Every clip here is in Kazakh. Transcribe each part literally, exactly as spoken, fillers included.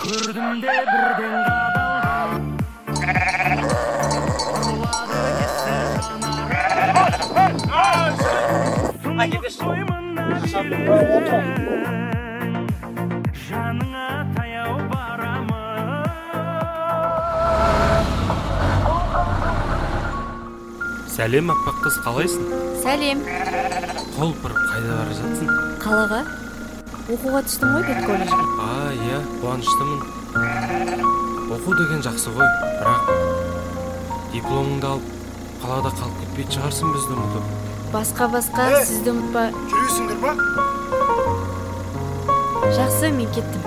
Көрдім де бірден қадалдым. Ұрлады кетті жанарым. Соймына берген жаныңа таяу барамын. Сәлем, аппақ қыз, қалайсың? Сәлем. Қол бір қайда бара жатсың? Қалаға? Оқуға түстім ғой бет колледжге. А, иә, қуаныштымын. Оқу деген жақсы ғой, бірақ дипломыңды алып, қалада қалып кетпейтін шығарсың бізді ұмытып. Басқа-басқа сізді ұмытпа. Жүресіңдер ма? Жақсы, мен кеттім.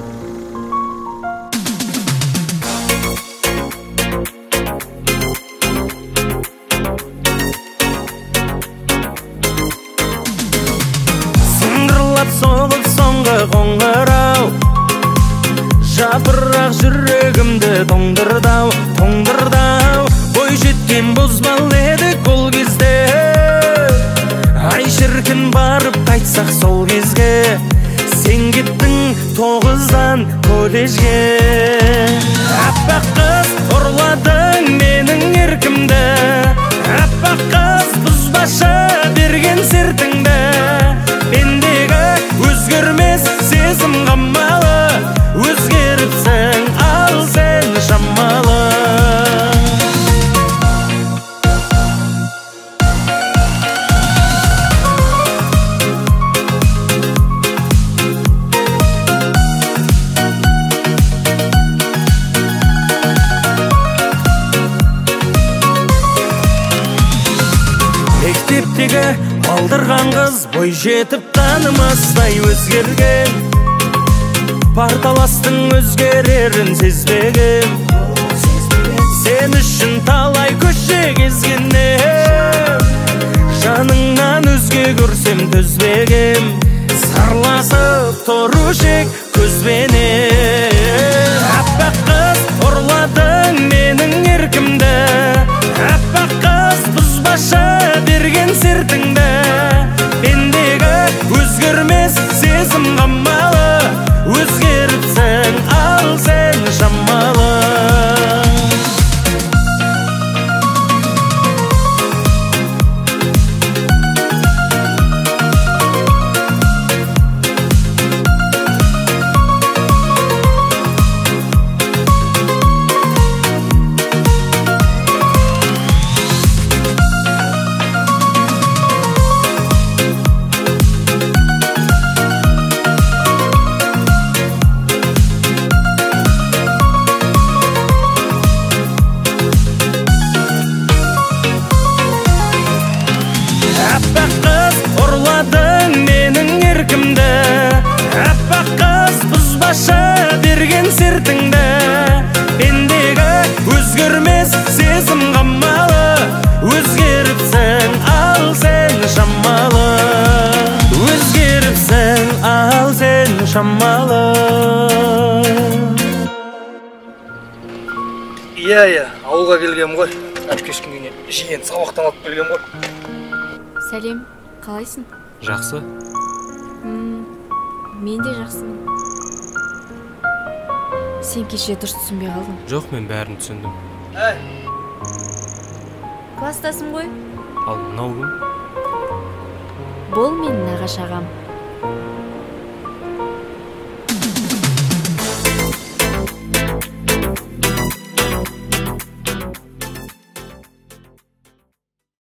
Соғып соңғы қоңырау, жапырақ жүрегімді тоңдырдау, тоңдырдау. Бой жеткен бұзбал едік ол кезде, ай шіркін барып қайтсақ сол кезге. Сен кеттің тоғыздан колледжге. Аппақ қыз, ұрладың менің еркімді, аппақ қыз, бұзбашы берген сертіңді. Мендегі өзгермес сезім қамалы, өзгеріпсің ал сен шамалы. Мектептегі алдырған қыз бой жетіп танымастай өзгерген, парталастың өзгерерін сезбеген. Сен үшін талай көше кезгеннен, жаныңнан өзге көрсем төзбегем. Сарласып тұрушы ек көзбенен. Аппақ қыз, ұрладың менің еркімді, аппақ қыз, бұзбашы берген сертіңді. Мендегі өзгермес сезім қамалы, өзгеріпсің ал сен шамалы. Аппақ қыз, ұрладың менің еркімді, аппақ қыз, бұзбашы берген сертіңді. Мендегі өзгермес сезім қамалы, өзгеріпсің ал сен шамалы. Өзгеріпсің ал сен шамалы. Иә, иә, ауылға келгем ғой. Әпкешкін күне жиен сабақтан алып келгем ғой. Сәлем, қалайсың? Жақсы. Мен де жақсымын. Сен кеше дұрыс түсінбей қалдың. Жоқ, мен бәрін түсіндім. Әй, Кластасың ғой? Ал мынау кім? Бұл менің нағашы ағам.